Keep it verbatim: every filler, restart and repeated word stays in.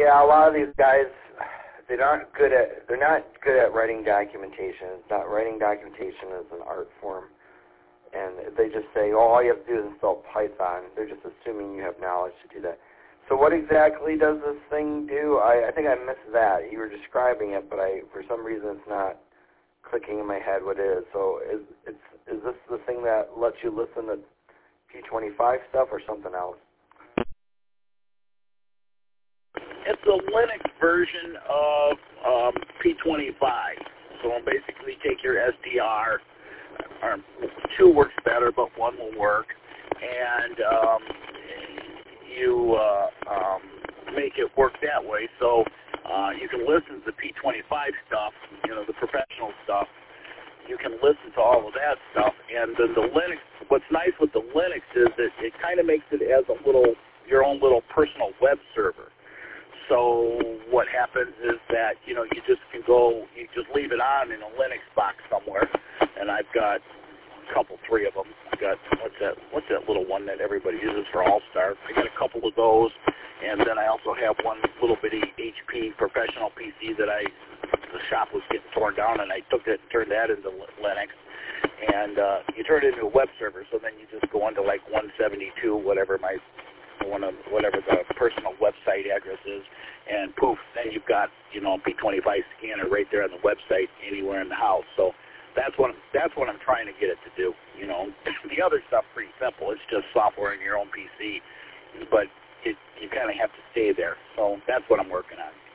Yeah, a lot of these guys, they aren't good at, they're not good at writing documentation. It's not writing documentation as an art form. And they just say, oh, all you have to do is install Python. They're just assuming you have knowledge to do that. So what exactly does this thing do? I, I think I missed that. You were describing it, but I, for some reason it's not clicking in my head what it is. So is, it's, is this the thing that lets you listen to P twenty-five stuff or something else? It's a Linux version of um, P twenty-five. So I'll basically take your S D R. Or two works better, but one will work, and um, you uh, um, make it work that way. So uh, you can listen to the P twenty-five stuff, you know, the professional stuff. You can listen to all of that stuff, and then the Linux. What's nice with the Linux is that it kind of makes it as a little your own little personal web server. So what happens is that, you know, you just can go, you just leave it on in a Linux box somewhere, and I've got a couple, three of them. I got, what's that, what's that little one that everybody uses for All-Star? I got a couple of those, and then I also have one little bitty H P professional P C that I, the shop was getting torn down, and I took it and turned that into Linux. And uh, you turn it into a web server, so then you just go into like one seventy-two, whatever my one of whatever the personal website address is, and poof, then you've got, you know, P twenty-five scanner right there on the website anywhere in the house. So that's what that's what I'm trying to get it to do. You know, the other stuff pretty simple. It's just software in your own P C, but it, you kind of have to stay there. So that's what I'm working on.